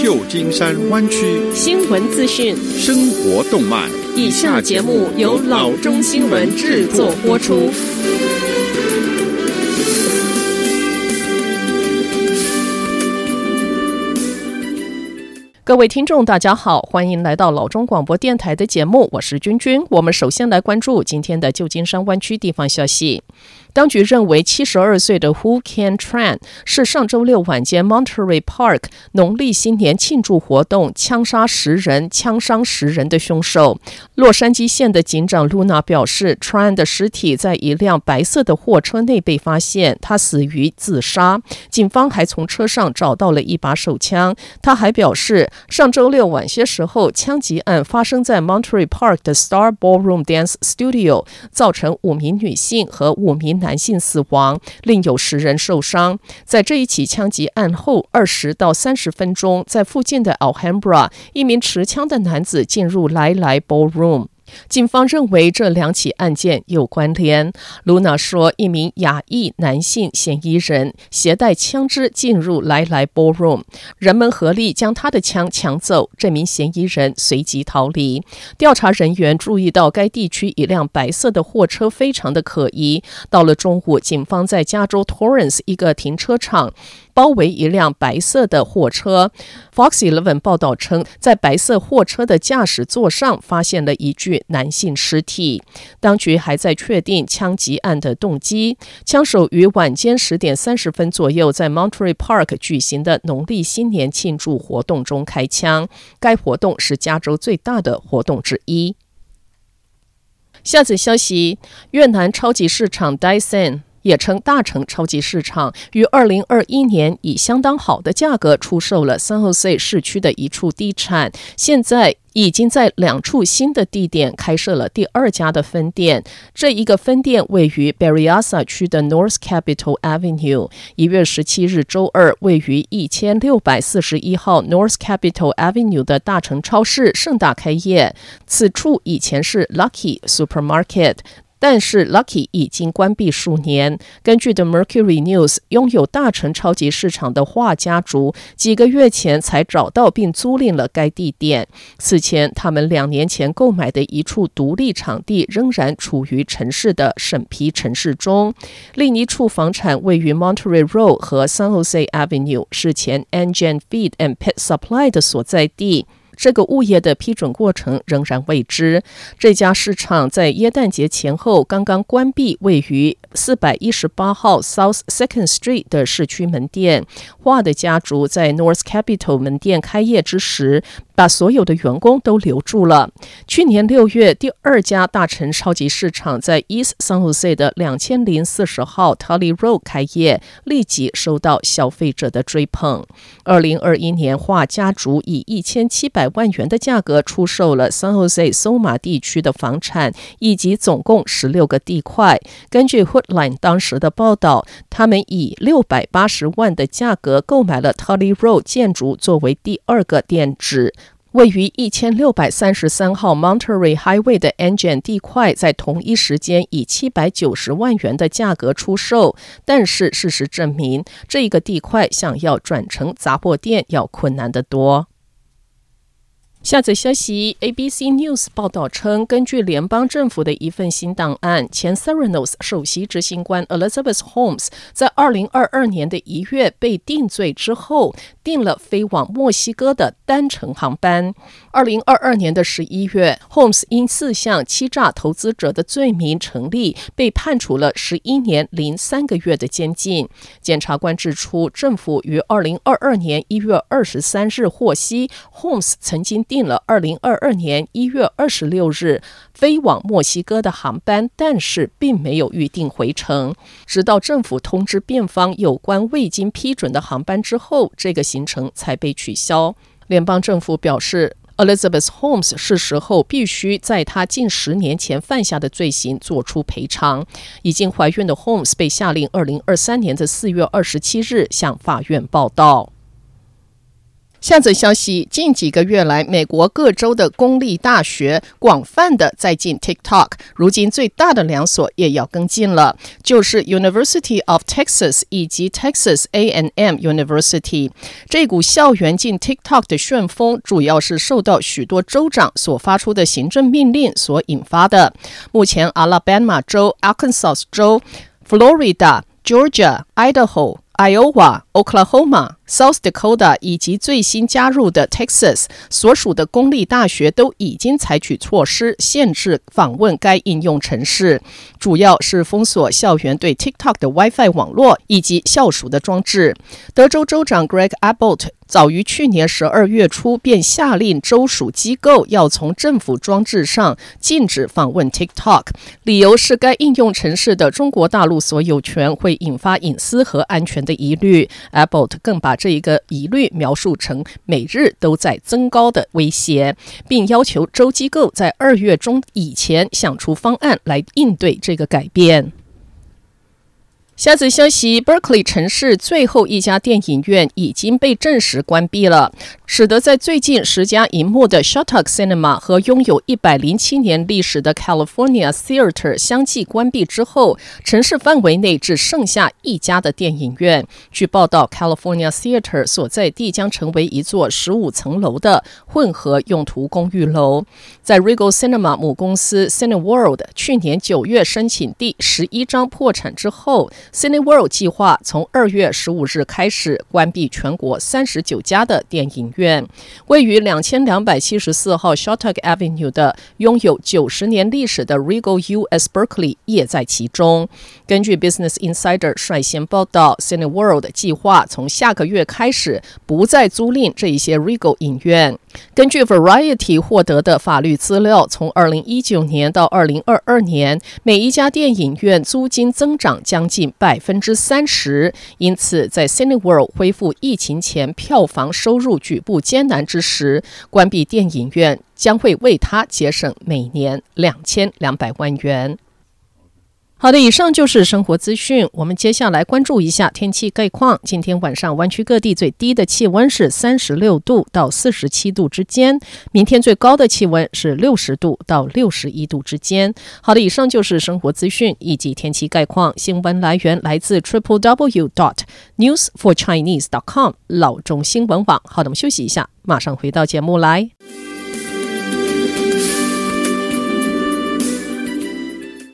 旧金山湾区新闻资讯、 生活动脉。 以下节目由老中新闻制作播出。各位听众大家好，欢迎来到老中广播电台的节目，我是君君。我们首先来关注今天的旧金山湾区地方消息。当局认为72岁的 Who Can Tran 是上周六晚间 Monterey Park 农历新年庆祝活动枪杀10人、枪伤10人的凶手。洛杉矶县的警长 Luna 表示， Tran 的尸体在一辆白色的货车内被发现，他死于自杀。警方还从车上找到了一把手枪。他还表示，上周六晚些时候，枪击案发生在 Monterey Park 的 Star Ballroom Dance Studio， 造成5名女性和5名男性死亡，另有10人受伤。在这一起枪击案后20到30分钟，在附近的 Alhambra， 一名持枪的男子进入来 Ballroom。警方认为这2起案件有关联。Luna 说，一名亚裔男性嫌疑人携带枪支进入来 Ballroom， 人们合力将他的枪抢走，这名嫌疑人随即逃离。调查人员注意到该地区一辆白色的货车非常的可疑。到了中午，警方在加州 Torrance 一个停车场包围一辆白色的货车。 Fox 11报道称，在白色货车的驾驶座上发现了一具男性尸体。当局还在确定枪击案的动机。枪手于晚间10点30分左右在 Monterey Park 举行的农历新年庆祝活动中开枪，该活动是加州最大的活动之一。下则消息，越南超级市场 Dyson也称大城超级市场，于2021年以相当好的价格出售了 San Jose 市区的一处地产，现在已经在2处新的地点开设了第2家的分店。这一个分店位于 Berryessa 区的 North Capitol Avenue。1月17日周二，位于1641号 North Capitol Avenue 的大城超市盛大开业。此处以前是 Lucky Supermarket，但是 Lucky 已经关闭数年。根据 The Mercury News， 拥有大城超级市场的华家族几个月前才找到并租赁了该地点。此前，他们2年前购买的一处独立场地仍然处于城市的审批程序中。另一处房产位于 Monterey Road 和 San Jose Avenue， 是前 Engine Feed and Pet Supply 的所在地。这个物业的批准过程仍然未知。这家市场在耶诞节前后刚刚关闭位于418号 South 2nd Street 的市区门店。华的家族在 North Capitol 门店开业之时，把所有的员工都留住了。去年6月，第2家大城超级市场在 East San Jose 的2040号 Tully Road 开业，立即受到消费者的追捧。2021年，华家族以1700万元的价格出售了 San Jose Soma 地区的房产，以及总共16个地块。根据 Hoodline 当时的报道，他们以680万的价格购买了 Tully Road 建筑作为第2个店址。位于1633号 Monterey Highway 的 Engine 地块在同一时间以790万元的价格出售，但是事实证明，这一个地块想要转成杂货店要困难得多。下则消息 ABC News 报道称，根据联邦政府的一份新档案，前 Theranos 首席执行官 Elizabeth Holmes 在2022年的1月被定罪之后，订了飞往墨西哥的单程航班。2022年的11月 Holmes 因4项欺诈投资者的罪名成立，被判处了11年零3个月的监禁。检察官指出，政府于2022年1月23日获悉 Holmes 曾经订了2022年1月26日飞往墨西哥的航班，但是并没有预定回程。直到政府通知辩方有关未经批准的航班之后，这个行程才被取消。联邦政府表示， Elizabeth Holmes 是时候必须在她近10年前犯下的罪行做出赔偿。已经怀孕的 Holmes 被下令2023年的4月27日向法院报到。 下则消息，近几个月来，美国各州的公立大学广泛的在进 TikTok， 如今最大的2所也要跟进了，就是 University of Texas 以及 Texas A&M University。 这股校园进 TikTok 的旋风，主要是受到许多州长所发出的行政命令所引发的。目前 Alabama 州、Arkansas 州、Florida、Georgia、Idaho、Iowa、Oklahoma、South Dakota 以及最新加入的 Texas 所属的公立大学都已经采取措施，限制访问该应用程式，主要是封锁校园对 TikTok 的 Wi-Fi 网络以及校属的装置。德州州长 Greg Abbott 早于去年12月初便下令州属机构要从政府装置上禁止访问 TikTok， 理由是该应用程式的中国大陆所有权会引发隐私和安全的疑虑。Abbott 更把这一个疑虑描述成每日都在增高的威胁，并要求州机构在2月中以前想出方案来应对这个改变。下则消息 ，Berkeley 城市最后一家电影院已经被证实关闭了，使得在最近10家银幕的 Shattuck Cinema 和拥有107年历史的 California Theater 相继关闭之后，城市范围内只剩下1家的电影院。据报道 ，California Theater 所在地将成为一座15层楼的混合用途公寓楼。在 Regal Cinema 母公司 Cineworld 去年9月申请第11章破产之后，Cineworld 计划从2月15日开始关闭全国39家的电影院。位于2274号 Shattuck Avenue 的拥有90年历史的 Regal US Berkeley 也在其中。根据 Business Insider 率先报道， Cineworld 计划从下个月开始不再租赁这一些 Regal 影院。根据 Variety 获得的法律资料，从2019年到2022年，每一家电影院租金增长将近30%，因此在 Cineworld 恢复疫情前票房收入举步艰难之时，关闭电影院将会为他节省每年2200万元。好的，以上就是生活资讯。我们接下来关注一下天气概况。今天晚上湾区各地最低的气温是36度到47度之间，明天最高的气温是60度到61度之间。好的，以上就是生活资讯以及天气概况。新闻来源来自 www.newsforchinese.com 老中新闻网。好的，我们休息一下，马上回到节目来。